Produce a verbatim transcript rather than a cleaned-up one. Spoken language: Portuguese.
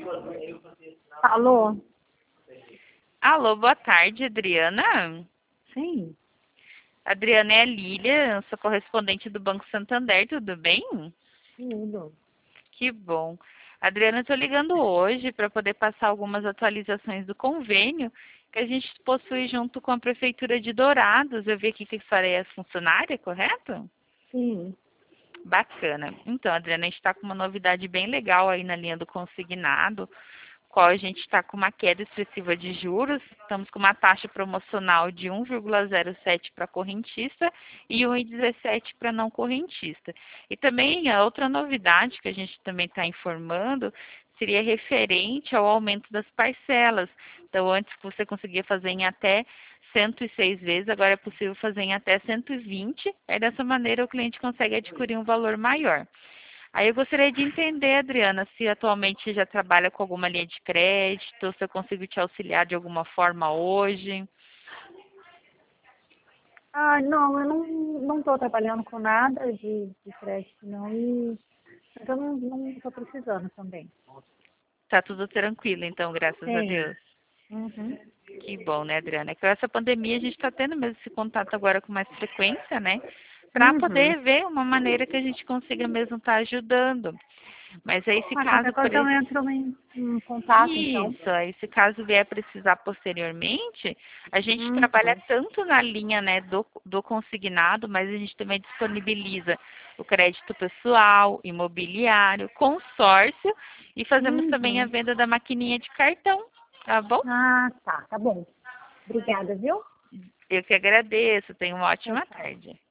Alô? Alô, boa tarde, Adriana. Sim, Adriana é a Lília, eu sou correspondente do Banco Santander, tudo bem? tudo. Que bom. Adriana, eu estou ligando hoje para poder passar algumas atualizações do convênio que a gente possui junto com a Prefeitura de Dourados. Eu vi aqui que a senhora é funcionária, correto? Sim. Bacana. Então, Adriana, a gente está com uma novidade bem legal aí na linha do consignado, qual a gente está com uma queda expressiva de juros. Estamos com uma taxa promocional de um vírgula zero sete para correntista e um vírgula dezessete para não correntista. E também a outra novidade que a gente também está informando seria referente ao aumento das parcelas. Então, antes você conseguia fazer em até cento e seis vezes, agora é possível fazer em até cento e vinte. Aí, dessa maneira, o cliente consegue adquirir um valor maior. Aí eu gostaria de entender, Adriana, se atualmente já trabalha com alguma linha de crédito, se eu consigo te auxiliar de alguma forma hoje. Ah, não, eu não não estou trabalhando com nada de, de crédito, não, e eu não não estou precisando também. Tá tudo tranquilo, então, graças a Sim. Deus. Uhum. Que bom, né, Adriana? É que com essa pandemia a gente está tendo mesmo esse contato agora com mais frequência, né? Para Uhum. poder ver uma maneira que a gente consiga mesmo estar ajudando. Mas aí, se Ah, qualquer caso por coisa eu esse entro em, em contato, então. Isso, aí se caso vier precisar posteriormente, a gente trabalha Uhum. tanto na linha, né, do, do consignado, mas a gente também disponibiliza o crédito pessoal, imobiliário, consórcio e fazemos também a Uhum. venda da maquininha de cartão, tá bom? Ah, tá, tá bom. Obrigada, viu? Eu que agradeço, tenha uma Tchau, ótima tchau. tarde.